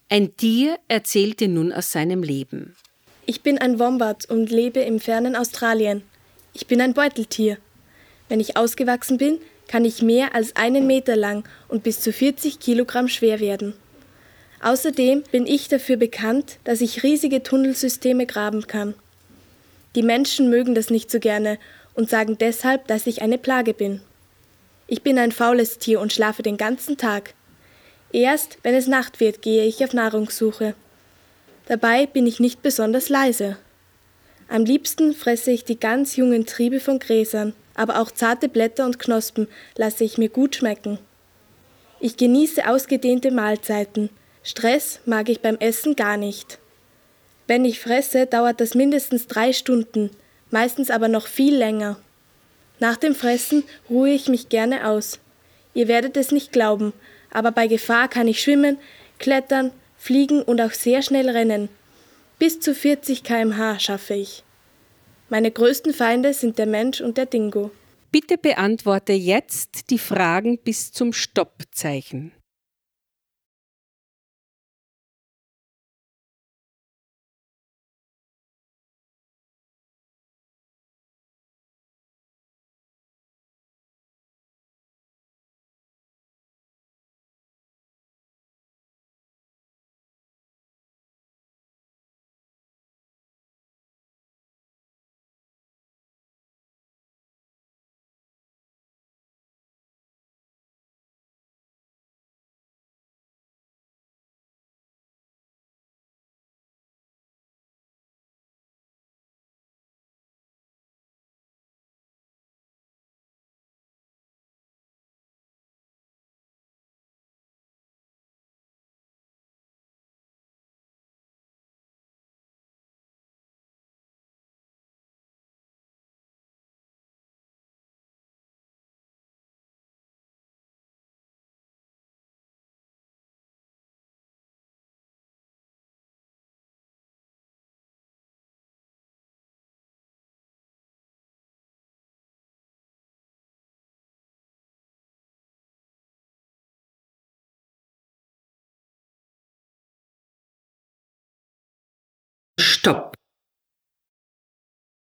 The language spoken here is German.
Ein Tier erzählte nun aus seinem Leben. Ich bin ein Wombat und lebe im fernen Australien. Ich bin ein Beuteltier. Wenn ich ausgewachsen bin, kann ich mehr als 1 Meter lang und bis zu 40 Kilogramm schwer werden. Außerdem bin ich dafür bekannt, dass ich riesige Tunnelsysteme graben kann. Die Menschen mögen das nicht so gerne und sagen deshalb, dass ich eine Plage bin. Ich bin ein faules Tier und schlafe den ganzen Tag. Erst, wenn es Nacht wird, gehe ich auf Nahrungssuche. Dabei bin ich nicht besonders leise. Am liebsten fresse ich die ganz jungen Triebe von Gräsern, aber auch zarte Blätter und Knospen lasse ich mir gut schmecken. Ich genieße ausgedehnte Mahlzeiten. Stress mag ich beim Essen gar nicht. Wenn ich fresse, dauert das mindestens 3 Stunden, meistens aber noch viel länger. Nach dem Fressen ruhe ich mich gerne aus. Ihr werdet es nicht glauben, aber bei Gefahr kann ich schwimmen, klettern, fliegen und auch sehr schnell rennen. Bis zu 40 km/h schaffe ich. Meine größten Feinde sind der Mensch und der Dingo. Bitte beantworte jetzt die Fragen bis zum Stoppzeichen.